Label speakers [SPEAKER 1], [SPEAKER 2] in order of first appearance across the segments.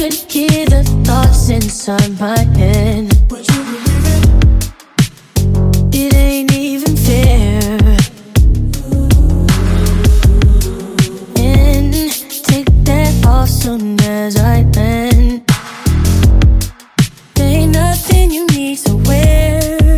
[SPEAKER 1] could hear the thoughts inside my head.
[SPEAKER 2] Would you believe it?
[SPEAKER 1] It ain't even fair. And take that off soon as I land. There ain't nothing you need to wear.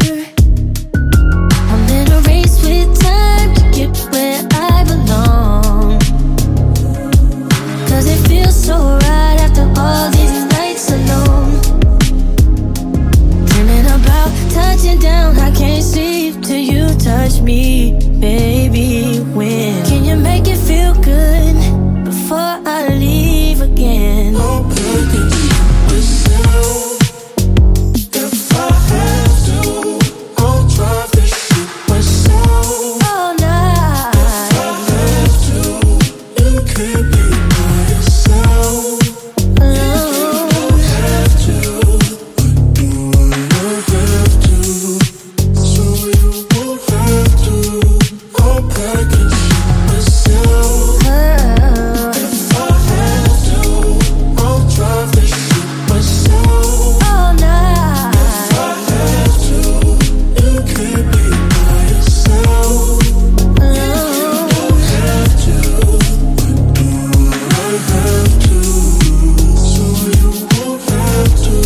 [SPEAKER 1] I'm in a race with time to get where I belong. 'Cause it feels so right after all these nights alone. Dreaming about touching down, I can't sleep till you touch me, baby. When can you make it feel good before I leave again?
[SPEAKER 2] I'll package myself. If I have to, I'll drive this shit myself.
[SPEAKER 1] All night.
[SPEAKER 2] If I have to, you can't be by yourself.
[SPEAKER 1] Alone.
[SPEAKER 2] Don't have to, but do what I have to, so you won't have to. I'll package myself. If I have to, I'll drive this shit myself.
[SPEAKER 1] All night.
[SPEAKER 2] If I have to, you can't be by yourself.
[SPEAKER 1] Alone.
[SPEAKER 2] Don't have to, but do what I have to, so you won't have to.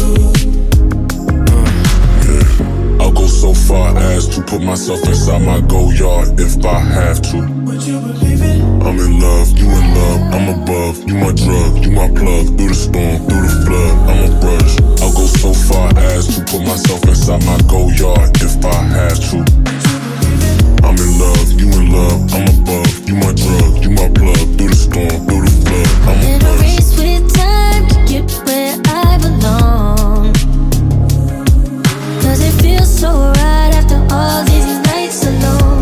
[SPEAKER 3] I'll go so far as to put myself inside my go yard if I have to.
[SPEAKER 2] Would you believe it?
[SPEAKER 3] I'm in love, you in love, I'm above. You my drug, you my plug. Through the storm, through the flood, I'm a brush. I'll go so far as to put myself inside my go yard if I have to. I'm in love, you in love, I'm above. You my drug, you my plug. Through the storm, through the flood, I'm a
[SPEAKER 1] In a
[SPEAKER 3] brush.
[SPEAKER 1] race with time to get where I belong. 'Cause it feels so right after all these nights alone.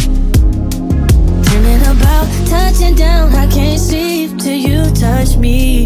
[SPEAKER 1] Dreaming about touching down, I can't sleep till you touch me,